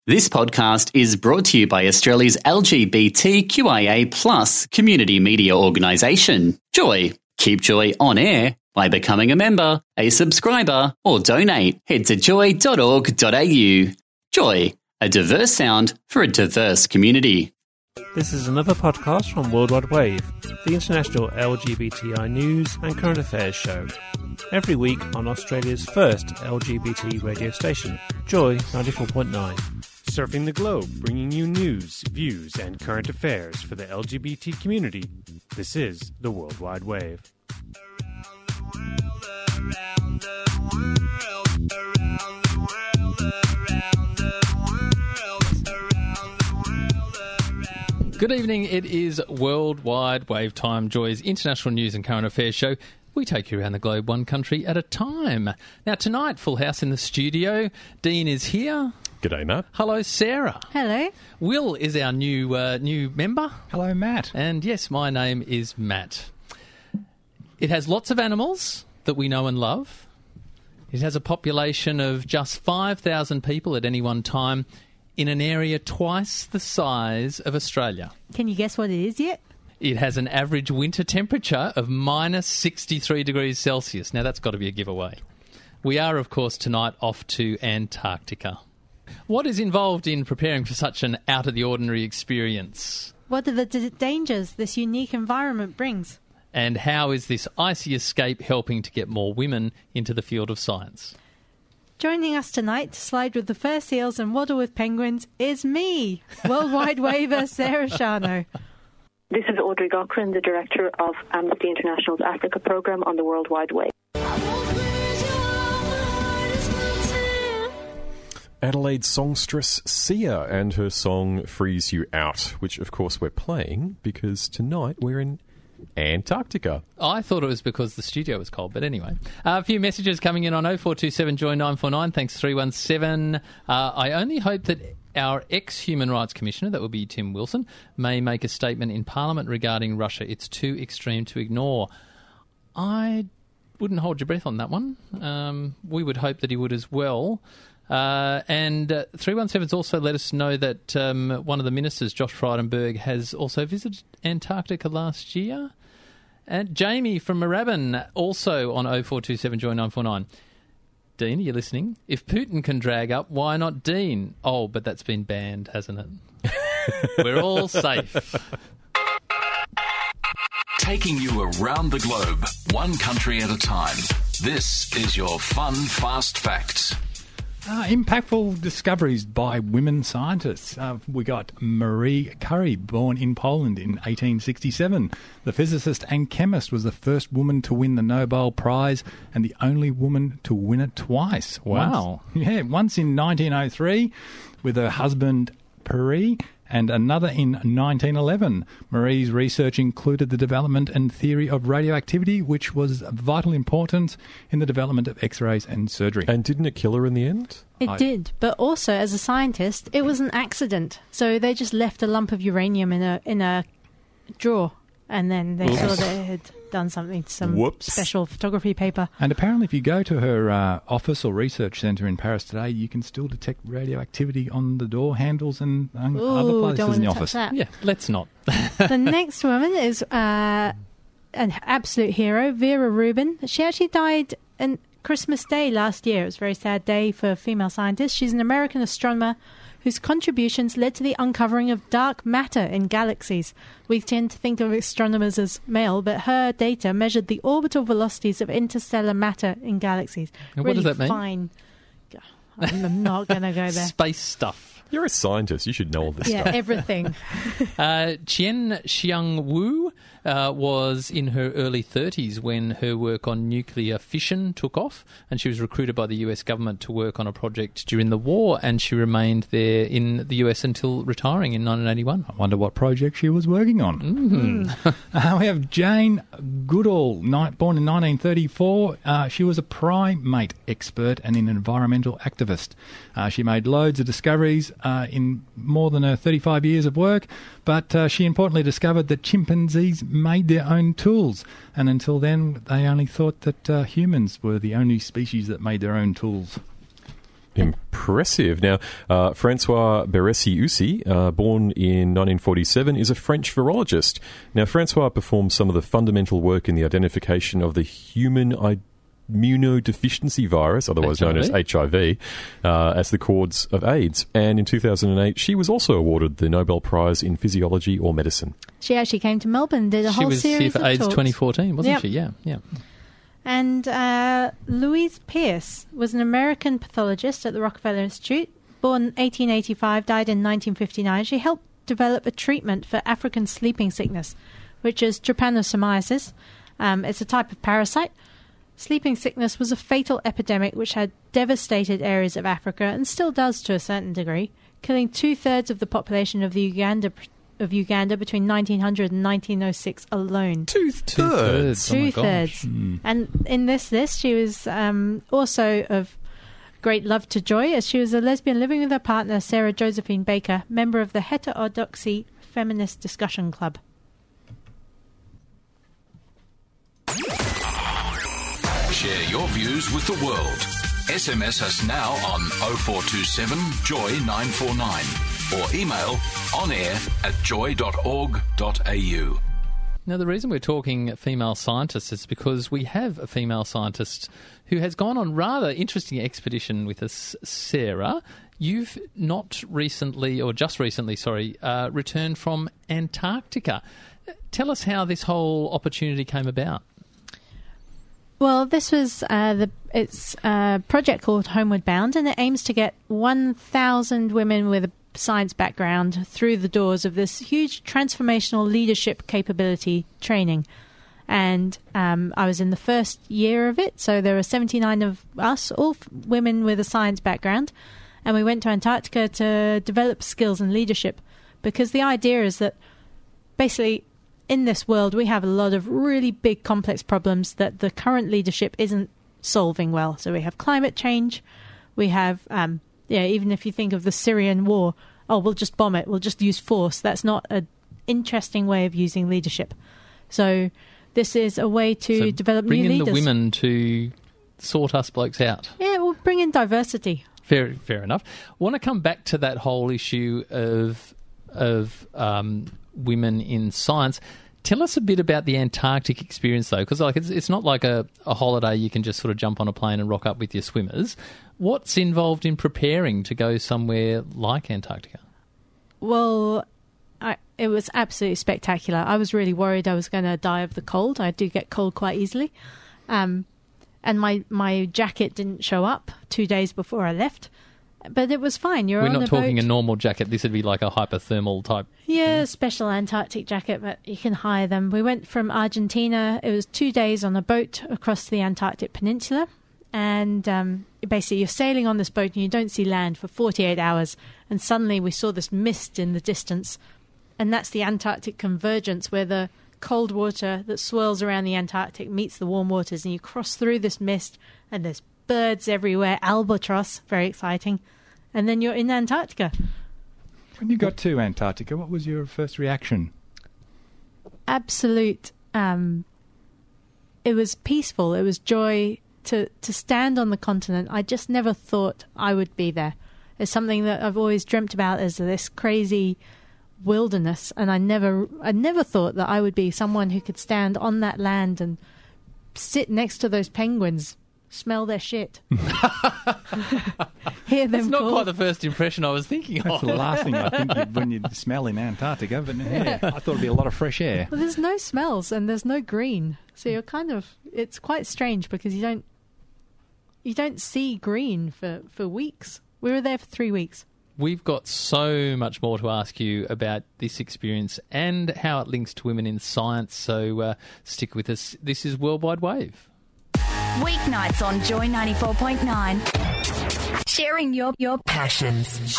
This podcast is brought to you by Australia's LGBTQIA+ community media organisation, Joy. Keep Joy on air by becoming a member, a subscriber, or donate. Head to joy.org.au. Joy, a diverse sound for a diverse community. This is another podcast from World Wide Wave, the international LGBTI news and current affairs show. Every week on Australia's first LGBT radio station, Joy 94.9. Surfing the globe, bringing you news, views, and current affairs for the LGBT community. This is the World Wide Wave. Good evening, it is World Wide Wave time, Joy's international news and current affairs show. We take you around the globe one country at a time. Now tonight, full house in the studio. Dean is here. G'day, Matt. Hello, Sarah. Hello. Will is our new member. Hello, Matt. And yes, my name is Matt. It has lots of animals that we know and love. It has a population of just 5,000 people at any one time in an area twice the size of Australia. Can you guess what it is yet? It has an average winter temperature of minus 63 degrees Celsius. Now, that's got to be a giveaway. We are, of course, tonight off to Antarctica. What is involved in preparing for such an out-of-the-ordinary experience? What are the dangers this unique environment brings? And how is this icy escape helping to get more women into the field of science? Joining us tonight to slide with the fur seals and waddle with penguins is me, Worldwide Waver Sarah Shano. This is Audrey Gochran, the Director of Amnesty International's Africa Programme on the World Wide Wave. Adelaide songstress Sia and her song Freeze You Out, which of course we're playing because tonight we're in Antarctica. I thought it was because the studio was cold, but anyway. A few messages coming in on 0427 Joy 949. Thanks, 317. I only hope that our ex-Human Rights Commissioner, that would be Tim Wilson, may make a statement in Parliament regarding Russia. It's too extreme to ignore. I wouldn't hold your breath on that one. We would hope that he would as well. And 317's also let us know that one of the ministers, Josh Frydenberg, has also visited Antarctica last year. And Jamie from Moorabbin, also on 0427 Joy 949. Dean, are you listening? If Putin can drag up, why not Dean? Oh, but that's been banned, hasn't it? We're all safe. Taking you around the globe, one country at a time. This is your Fun Fast Facts. Impactful discoveries by women scientists. We got Marie Curie, born in Poland in 1867. The physicist and chemist was the first woman to win the Nobel Prize and the only woman to win it twice. Wow. Once in 1903 with her husband Pierre, and another in 1911. Marie's research included the development and theory of radioactivity, which was of vital importance in the development of X-rays and surgery. And didn't it kill her in the end? It did, but also as a scientist, it was an accident. So they just left a lump of uranium in a drawer, and then they saw that it had done something to some special photography paper. And apparently if you go to her office or research centre in Paris today, you can still detect radioactivity on the door handles and other places in the office. That. Yeah, let's not. The next woman is an absolute hero, Vera Rubin. She actually died on Christmas Day last year. It was a very sad day for female scientists. She's an American astronomer whose contributions led to the uncovering of dark matter in galaxies. We tend to think of astronomers as male, but her data measured the orbital velocities of interstellar matter in galaxies. And really what does that mean? Fine. I'm not going to go there. Space stuff. You're a scientist. You should know all this stuff. Yeah, everything. Qian Xiang Wu was in her early 30s when her work on nuclear fission took off, and she was recruited by the US government to work on a project during the war, and she remained there in the US until retiring in 1981. I wonder what project she was working on. We have Jane Goodall, born in 1934. She was a primate expert and an environmental activist. She made loads of discoveries in more than her 35 years of work, but she importantly discovered that chimpanzees made their own tools, and until then they only thought that humans were the only species that made their own tools. Impressive. Now, Francois Beressi-Ussi, born in 1947, is a French virologist. Now, Francois performed some of the fundamental work in the identification of the human immunodeficiency virus, otherwise known as HIV, as the cause of AIDS. And in 2008, she was also awarded the Nobel Prize in Physiology or Medicine. She actually came to Melbourne and did a whole series of talks. She was here for AIDS 2014, wasn't she? Yeah. And Louise Pierce was an American pathologist at the Rockefeller Institute, born in 1885, died in 1959. She helped develop a treatment for African sleeping sickness, which is trypanosomiasis. It's a type of parasite. Sleeping sickness was a fatal epidemic which had devastated areas of Africa and still does to a certain degree, killing 2/3 of the population of Uganda between 1900 and 1906 alone. Two-thirds? Two-thirds. And in this list, she was also of great love to Joy, as she was a lesbian living with her partner, Sarah Josephine Baker, member of the Heterodoxy Feminist Discussion Club. Share your views with the world. SMS us now on 0427 Joy 949 or email onair@joy.org.au. Now, the reason we're talking female scientists is because we have a female scientist who has gone on rather interesting expedition with us, Sarah. You've not recently, or just recently, returned from Antarctica. Tell us how this whole opportunity came about. Well, this was it's a project called Homeward Bound, and it aims to get 1,000 women with a science background through the doors of this huge transformational leadership capability training. And I was in the first year of it, so there were 79 of us, all women with a science background, and we went to Antarctica to develop skills in leadership, because the idea is that basically in this world we have a lot of really big complex problems that the current leadership isn't solving well. So we have climate change, we have even if you think of the Syrian war, we'll just bomb it, we'll just use force. That's not an interesting way of using leadership. So this is a way to develop new leaders. Bring in the women to sort us blokes out. Yeah, we'll bring in diversity. Fair enough. I want to come back to that whole issue of women in science. Tell us a bit about the Antarctic experience, though, because it's not like a holiday you can just sort of jump on a plane and rock up with your swimmers. What's involved in preparing to go somewhere like Antarctica? Well, it was absolutely spectacular. I was really worried I was going to die of the cold. I do get cold quite easily. And my jacket didn't show up 2 days before I left. But it was fine. We're not talking a normal jacket. This would be like a hypothermal type. Yeah, special Antarctic jacket, but you can hire them. We went from Argentina. It was 2 days on a boat across the Antarctic Peninsula. And basically you're sailing on this boat and you don't see land for 48 hours. And suddenly we saw this mist in the distance. And that's the Antarctic convergence, where the cold water that swirls around the Antarctic meets the warm waters. And you cross through this mist and there's birds everywhere, albatross, very exciting. And then you're in Antarctica. When you got to Antarctica, what was your first reaction? Absolute. It was peaceful. It was joy to stand on the continent. I just never thought I would be there. It's something that I've always dreamt about, as this crazy wilderness, and I never thought that I would be someone who could stand on that land and sit next to those penguins. Smell their shit. Hear them. That's not quite the first impression I was thinking of. That's the last thing I think when you smell in Antarctica. But yeah, I thought it'd be a lot of fresh air. Well, there's no smells and there's no green, so you're it's quite strange because you don't see green for weeks. We were there for 3 weeks. We've got so much more to ask you about this experience and how it links to women in science. So stick with us. This is Worldwide Wave. Weeknights on Joy 94.9. Sharing your passions.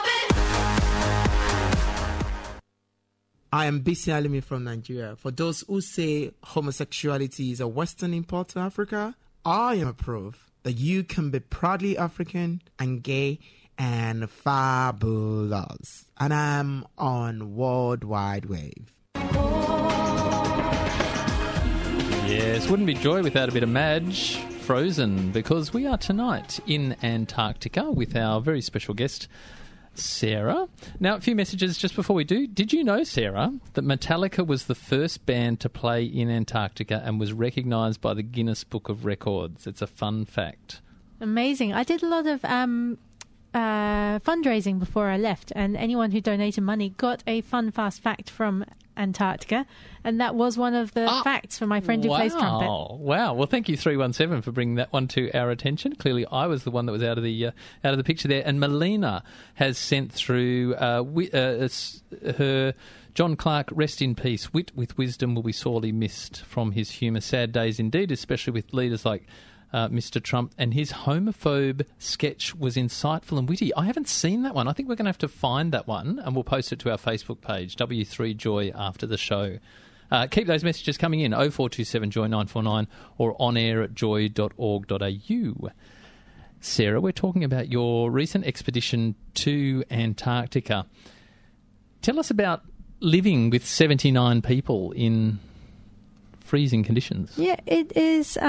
I love it. I am Bisi Alimi from Nigeria. For those who say homosexuality is a Western import to Africa, I am a proof that you can be proudly African and gay and fabulous. And I'm on Worldwide Wave. Yes, wouldn't be Joy without a bit of Madge frozen because we are tonight in Antarctica with our very special guest, Sarah. Now, a few messages just before we do. Did you know, Sarah, that Metallica was the first band to play in Antarctica and was recognised by the Guinness Book of Records? It's a fun fact. Amazing. I did a lot of fundraising before I left, and anyone who donated money got a fun, fast fact from Antarctica, and that was one of the facts for my friend who plays trumpet. Wow! Well, thank you 317 for bringing that one to our attention. Clearly, I was the one that was out of the picture there. And Melina has sent through her John Clark, rest in peace. Wit with wisdom will be sorely missed from his humour. Sad days indeed, especially with leaders like Mr. Trump, and his homophobe sketch was insightful and witty. I haven't seen that one. I think we're going to have to find that one, and we'll post it to our Facebook page, W3Joy, after the show. Keep those messages coming in, 0427 Joy 949 or on air at joy.org.au. Sarah, we're talking about your recent expedition to Antarctica. Tell us about living with 79 people in freezing conditions. Yeah, it is...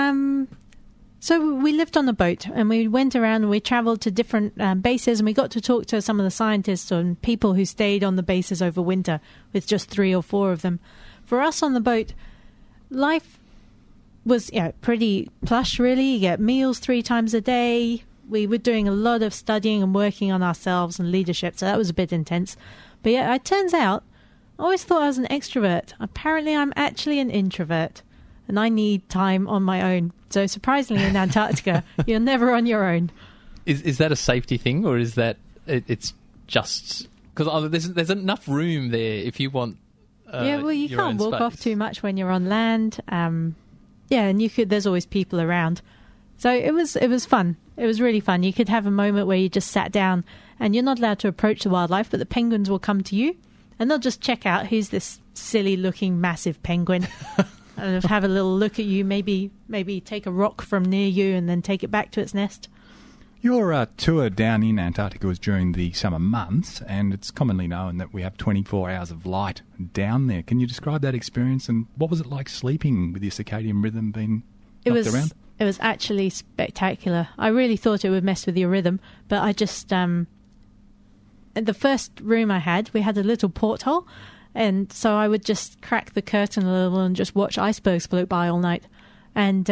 So we lived on a boat and we went around and we travelled to different bases, and we got to talk to some of the scientists and people who stayed on the bases over winter with just 3 or 4 of them. For us on the boat, life was pretty plush, really. You get meals 3 times a day. We were doing a lot of studying and working on ourselves and leadership, so that was a bit intense. But yeah, it turns out, I always thought I was an extrovert. Apparently I'm actually an introvert, and I need time on my own. So surprisingly, in Antarctica, you're never on your own. Is that a safety thing, or is that it's just because there's enough room there if you want? You can't walk off too much when you're on land. And there's always people around. So it was fun. It was really fun. You could have a moment where you just sat down, and you're not allowed to approach the wildlife, but the penguins will come to you, and they'll just check out who's this silly-looking massive penguin. And have a little look at you, maybe take a rock from near you and then take it back to its nest. Your tour down in Antarctica was during the summer months, and it's commonly known that we have 24 hours of light down there. Can you describe that experience, and what was it like sleeping with your circadian rhythm being knocked around? It was actually spectacular. I really thought it would mess with your rhythm, but I just... in the first room I had, we had a little porthole, and so I would just crack the curtain a little and just watch icebergs float by all night. And,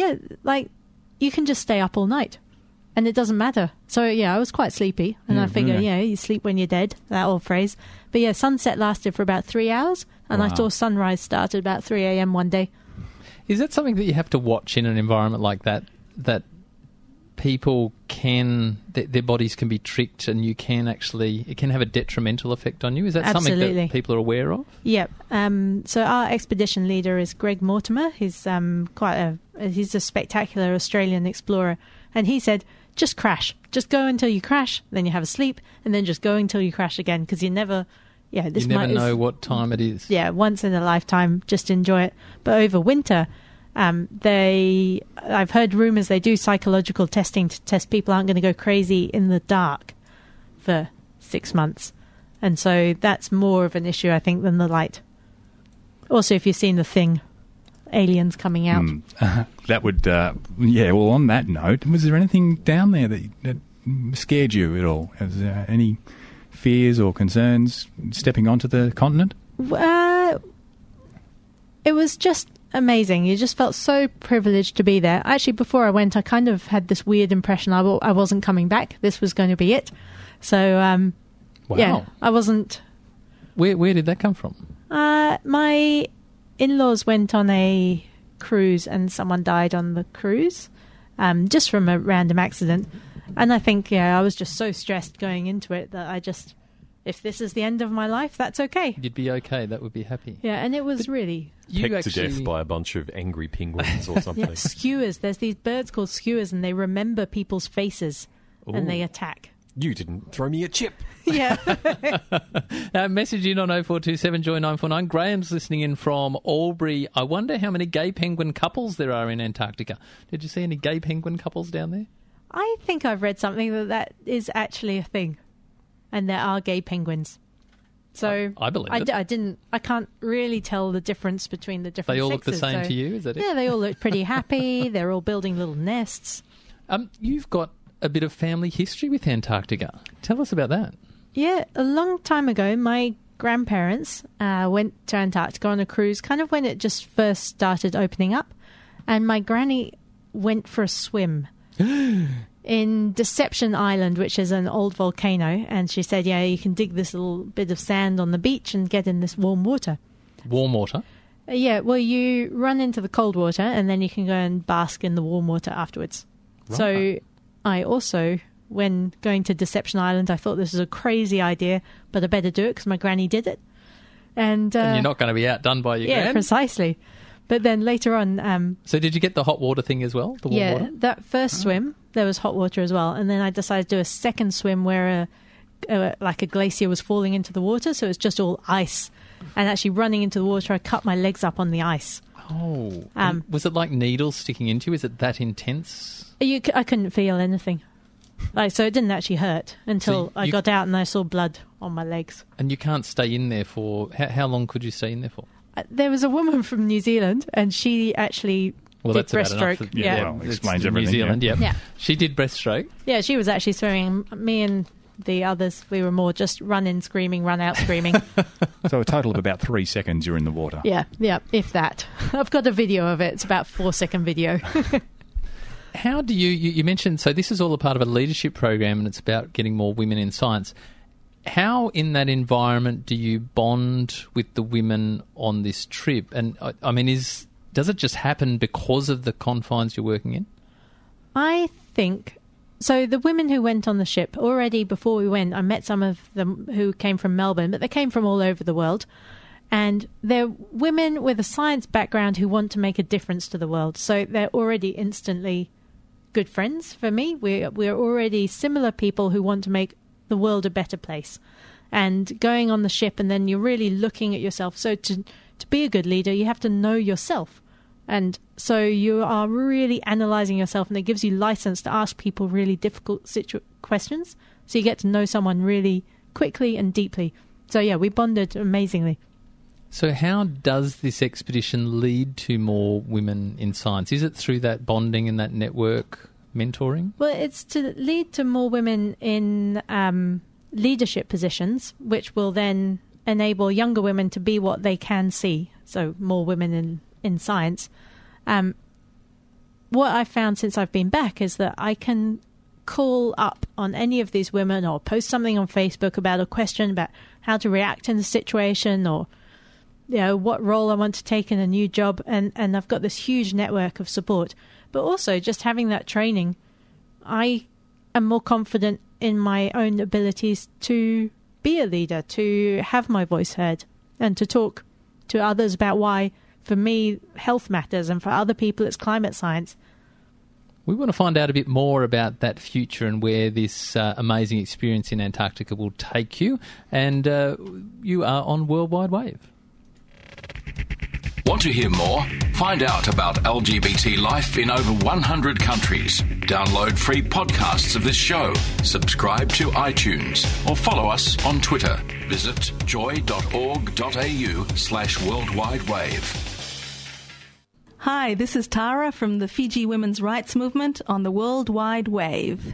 you can just stay up all night. And it doesn't matter. So, I was quite sleepy. And I figure, you sleep when you're dead, that old phrase. But, sunset lasted for about 3 hours. And I saw sunrise start at about 3 a.m. one day. Is that something that you have to watch in an environment like that people their bodies can be tricked, and it can have a detrimental effect on you? Is that Absolutely. Something that people are aware of? Yep. So our expedition leader is Greg Mortimer. He's he's a spectacular Australian explorer, and he said, just crash. Just go until you crash, then you have a sleep, and then just go until you crash again, because you never... you never know what time it is. Yeah, once in a lifetime, just enjoy it. But over winter... I've heard rumours they do psychological testing to test people aren't going to go crazy in the dark for 6 months. And so that's more of an issue, I think, than the light. Also, if you've seen The Thing, aliens coming out. That would, well, on that note, was there anything down there that scared you at all? Was there any fears or concerns stepping onto the continent? It was just amazing. You just felt so privileged to be there. Actually, before I went, I kind of had this weird impression I wasn't coming back. This was going to be it. So, wow. I wasn't... Where did that come from? My in-laws went on a cruise and someone died on the cruise, just from a random accident. And I think, I was just so stressed going into it that I just... If this is the end of my life, that's okay. You'd be okay. That would be happy. Yeah, and it was really... Pecked to death by a bunch of angry penguins or something. Yeah, skewers. There's these birds called skewers, and they remember people's faces, and they attack. You didn't throw me a chip. Yeah. Message in on 0427 Joy 949. Graham's listening in from Albury. I wonder how many gay penguin couples there are in Antarctica. Did you see any gay penguin couples down there? I think I've read something that is actually a thing. And there are gay penguins. So I believe it. I can't really tell the difference between the different They all sexes. look the same so, to you, is that it? Yeah, they all look pretty happy. They're all building little nests. You've got a bit of family history with Antarctica. Tell us about that. Yeah, a long time ago, my grandparents went to Antarctica on a cruise, kind of when it just first started opening up. And my granny went for a swim in Deception Island, which is an old volcano. And she said, yeah, you can dig this little bit of sand on the beach and get in this warm water. Warm water? Yeah, well, you run into the cold water and then you can go and bask in the warm water afterwards. Right. So I also, when going to Deception Island, I thought this was a crazy idea, but I better do it because my granny did it. And you're not going to be outdone by your yeah, gran? precisely. But then later on... so did you get the hot water thing as well? The warm water? That first swim, there was hot water as well. And then I decided to do a second swim where like a glacier was falling into the water, so it was just all ice. And actually running into the water, I cut my legs up on the ice. Oh. Was it like needles sticking into you? Is it that intense? I couldn't feel anything. So it didn't actually hurt until I got out and I saw blood on my legs. And you can't stay in there for... How long could you stay in there for? There was a woman from New Zealand and she actually did breaststroke. Well, explains everything. New Zealand, yeah. She did breaststroke. Yeah, she was actually swimming. Me and the others, we were more just run in screaming, run out screaming. So a total of about 3 seconds you're in the water. Yeah, if that. I've got a video of it. It's about 4-second video. How do you mentioned, so this is all a part of a leadership program and it's about getting more women in science. How in that environment do you bond with the women on this trip? And I mean, does it just happen because of the confines you're working in? I think... So the women who went on the ship, already before we went, I met some of them who came from Melbourne, but they came from all over the world. And they're women with a science background who want to make a difference to the world. So they're already instantly good friends for me. We're already similar people who want to make the world a better place. And going on the ship and then you're really looking at yourself. So to be a good leader, you have to know yourself. And so you are really analysing yourself, and it gives you license to ask people really difficult questions. So you get to know someone really quickly and deeply. So yeah, we bonded amazingly. So how does this expedition lead to more women in science? Is it through that bonding and that network mentoring? Well, it's to lead to more women in leadership positions, which will then enable younger women to be what they can see. So more women in science. What I've found since I've been back is that I can call up on any of these women or post something on Facebook about a question about how to react in the situation or what role I want to take in a new job, and I've got this huge network of support. But also just having that training, I am more confident in my own abilities to be a leader, to have my voice heard, and to talk to others about why, for me, health matters, and for other people, it's climate science. We want to find out a bit more about that future and where this amazing experience in Antarctica will take you. And you are on Worldwide Wave. Want to hear more? Find out about LGBT life in over 100 countries. Download free podcasts of this show. Subscribe to iTunes or follow us on Twitter. Visit joy.org.au/worldwidewave. Hi, this is Tara from the Fiji Women's Rights Movement on the World Wide Wave.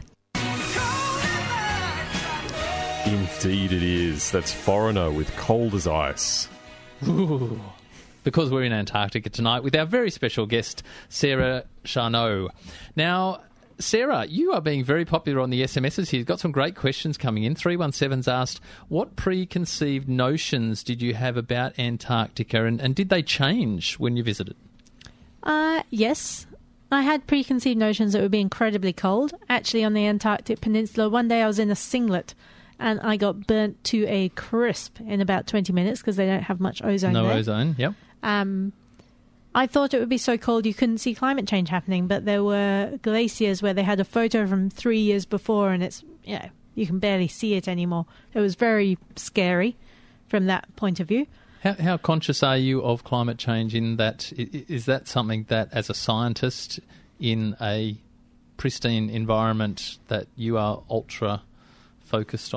Indeed it is. That's Foreigner with Cold as Ice. Ooh. Because we're in Antarctica tonight with our very special guest, Sarah Charnow. Now, Sarah, you are being very popular on the SMSs here. You've got some great questions coming in. 317's asked, what preconceived notions did you have about Antarctica and did they change when you visited? Yes. I had preconceived notions that it would be incredibly cold. Actually, on the Antarctic Peninsula, one day I was in a singlet and I got burnt to a crisp in about 20 minutes because they don't have much ozone there. No ozone, yep. I thought it would be so cold you couldn't see climate change happening, but there were glaciers where they had a photo from 3 years before and it's, you can barely see it anymore. It was very scary from that point of view. How conscious are you of climate change in that? Is that something that, as a scientist in a pristine environment, that you are ultra focused on?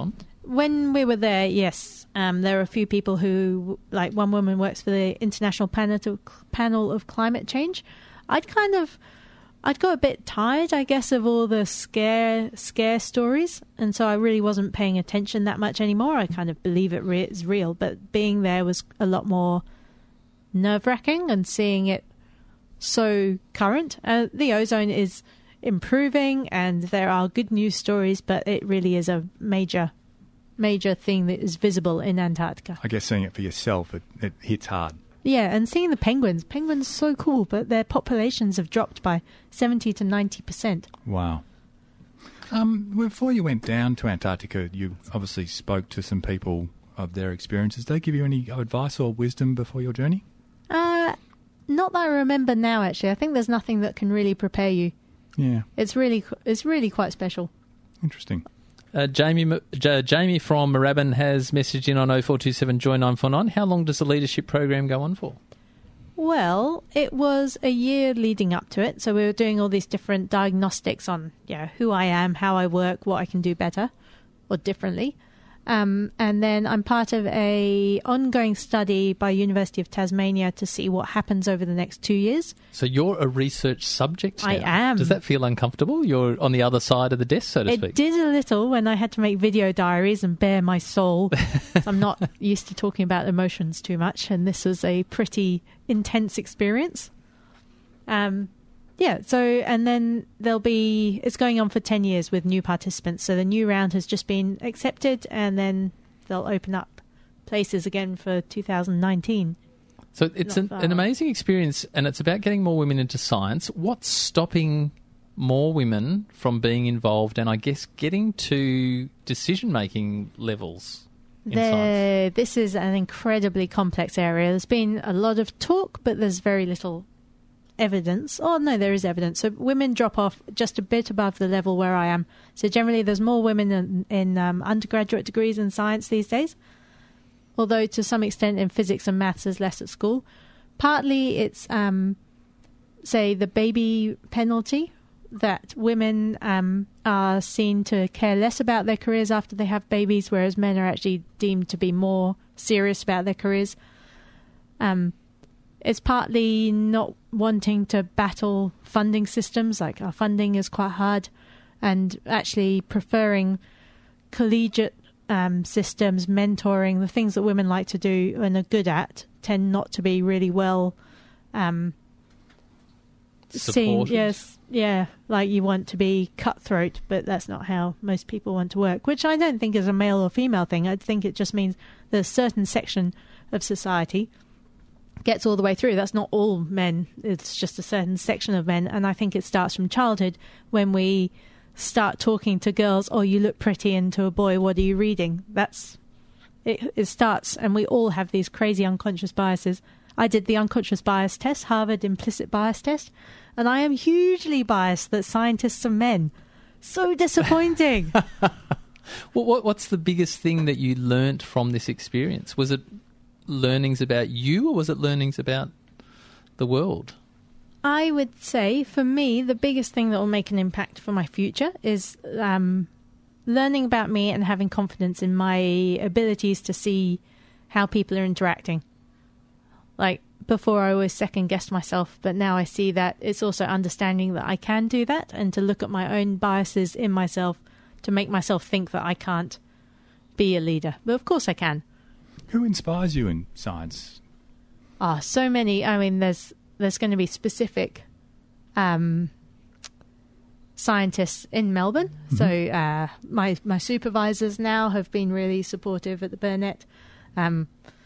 when we were there, yes, there were a few people who, like one woman works for the International Panel of Climate Change. I'd got a bit tired, I guess, of all the scare stories, and so I really wasn't paying attention that much anymore. I kind of believe it is real, but being there was a lot more nerve-wracking and seeing it so current. The ozone is improving and there are good news stories, but it really is a major thing that is visible in Antarctica. I guess seeing it for yourself, it hits hard. Yeah, and seeing the penguins are so cool, but their populations have dropped by 70 to 90%. Wow. Before you went down to Antarctica, you obviously spoke to some people of their experiences. Did they give you any advice or wisdom before your journey? Not that I remember now, actually. I think there's nothing that can really prepare you. Yeah. It's really quite special. Interesting. Jamie from Moorabbin has messaged in on 0427 Joy 949. How long does the leadership program go on for? Well, it was a year leading up to it, so we were doing all these different diagnostics on who I am, how I work, what I can do better or differently. And then I'm part of a ongoing study by University of Tasmania to see what happens over the next 2 years. So you're a research subject now. I am. Does that feel uncomfortable? You're on the other side of the desk, so to speak. It did a little when I had to make video diaries and bare my soul. I'm not used to talking about emotions too much, and this was a pretty intense experience. Yeah, so, and then it's going on for 10 years with new participants. So the new round has just been accepted, and then they'll open up places again for 2019. So it's an amazing experience, and it's about getting more women into science. What's stopping more women from being involved and, I guess, getting to decision-making levels in science? This is an incredibly complex area. There's been a lot of talk, but there's very little evidence. Oh, no, there is evidence. So women drop off just a bit above the level where I am. So generally there's more women in undergraduate degrees in science these days, although to some extent in physics and maths there's less at school. Partly it's, say, the baby penalty, that women are seen to care less about their careers after they have babies, whereas men are actually deemed to be more serious about their careers. It's partly not wanting to battle funding systems, like our funding is quite hard, and actually preferring collegiate systems, mentoring, the things that women like to do and are good at, tend not to be really well seen. Yes, yeah, like you want to be cutthroat, but that's not how most people want to work, which I don't think is a male or female thing. I think it just means that a certain section of society gets all the way through. That's not all men. It's just a certain section of men. And I think it starts from childhood when we start talking to girls, oh, you look pretty, and to a boy, what are you reading? It starts, and we all have these crazy unconscious biases. I did the unconscious bias test, Harvard implicit bias test, and I am hugely biased that scientists are men. So disappointing. Well, what's the biggest thing that you learnt from this experience? Was it learnings about you, or was it learnings about the world? I would say, for me, the biggest thing that will make an impact for my future is learning about me and having confidence in my abilities to see how people are interacting. Like, before I always second-guessed myself, but now I see that it's also understanding that I can do that, and to look at my own biases in myself to make myself think that I can't be a leader. But of course I can. Who inspires you in science? So many. I mean, there's going to be specific scientists in Melbourne. Mm-hmm. So my supervisors now have been really supportive at the Burnett. I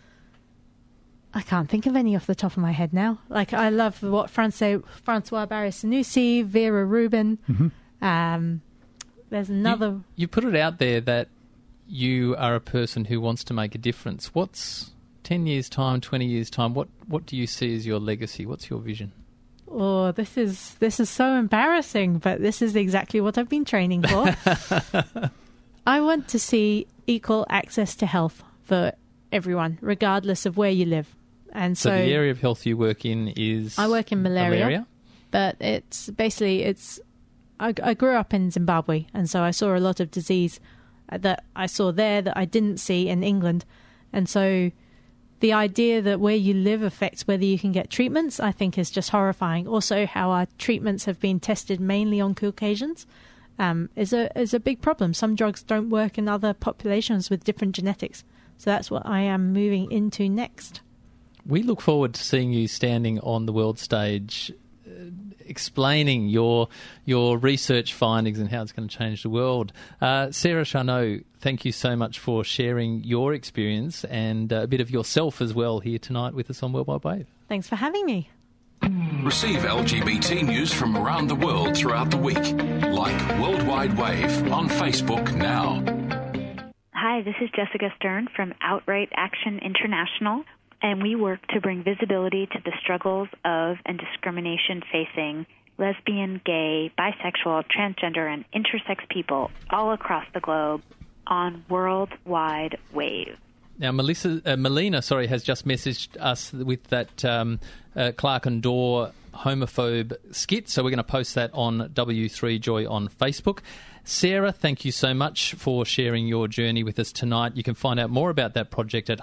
can't think of any off the top of my head now. Like, I love what Francois Barré-Sinoussi, Vera Rubin. Mm-hmm. There's another. You put it out there that you are a person who wants to make a difference. What's 10 years' time, 20 years' time? What do you see as your legacy? What's your vision? Oh, this is so embarrassing, but this is exactly what I've been training for. I want to see equal access to health for everyone, regardless of where you live. And so the area of health you work in is? I work in malaria? But it's basically, I grew up in Zimbabwe, and so I saw a lot of disease that I saw there that I didn't see in England. And so the idea that where you live affects whether you can get treatments, I think, is just horrifying. Also, how our treatments have been tested mainly on Caucasians is a big problem. Some drugs don't work in other populations with different genetics. So that's what I am moving into next. We look forward to seeing you standing on the world stage explaining your research findings and how it's going to change the world. Sarah Charnow, thank you so much for sharing your experience and a bit of yourself as well here tonight with us on World Wide Wave. Thanks for having me. Receive LGBT news from around the world throughout the week. Like World Wide Wave on Facebook now. Hi, this is Jessica Stern from Outright Action International, and we work to bring visibility to the struggles of and discrimination facing lesbian, gay, bisexual, transgender, and intersex people all across the globe on World Wide Wave. Now, Melina, has just messaged us with that Clark and Dorr homophobe skit, so we're going to post that on W3Joy on Facebook. Sarah, thank you so much for sharing your journey with us tonight. You can find out more about that project at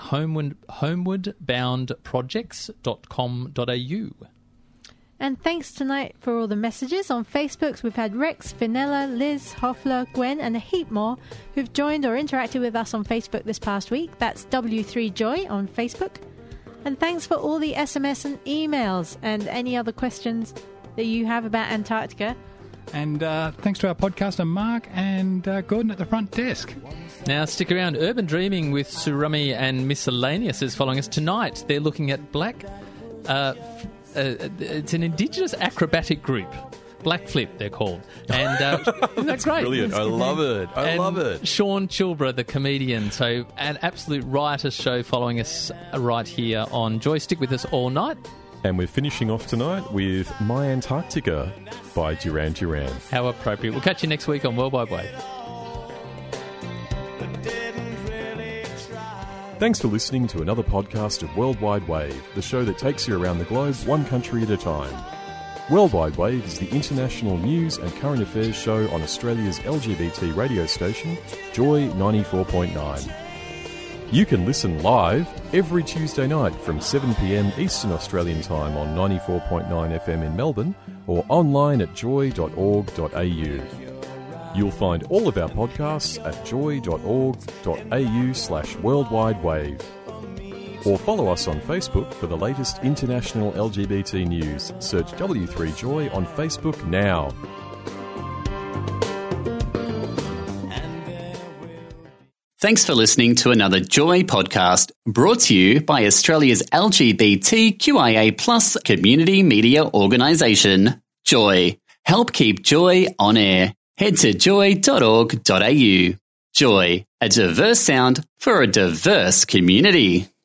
homewardboundprojects.com.au. And thanks tonight for all the messages on Facebook. We've had Rex, Vanilla, Liz, Hoffler, Gwen, and a heap more who've joined or interacted with us on Facebook this past week. That's W3Joy on Facebook. And thanks for all the SMS and emails and any other questions that you have about Antarctica. And thanks to our podcaster Mark and Gordon at the front desk. Now stick around. Urban Dreaming with Surumi and Miscellaneous is following us tonight. They're looking at black... it's an Indigenous acrobatic group. Black Flip, they're called. And isn't that great? Brilliant. I love it. I love it. Sean Chilbra, the comedian. So an absolute riotous show following us right here on Joy. Stick with us all night. And we're finishing off tonight with My Antarctica by Duran Duran. How appropriate. We'll catch you next week on World Wide Wave. Thanks for listening to another podcast of World Wide Wave, the show that takes you around the globe one country at a time. World Wide Wave is the international news and current affairs show on Australia's LGBT radio station, Joy 94.9. You can listen live every Tuesday night from 7 p.m. Eastern Australian Time on 94.9 FM in Melbourne or online at joy.org.au. You'll find all of our podcasts at joy.org.au/worldwidewave. Or follow us on Facebook for the latest international LGBT news. Search W3Joy on Facebook now. Thanks for listening to another Joy podcast brought to you by Australia's LGBTQIA+ community media organisation, Joy. Help keep Joy on air. Head to joy.org.au. Joy, a diverse sound for a diverse community.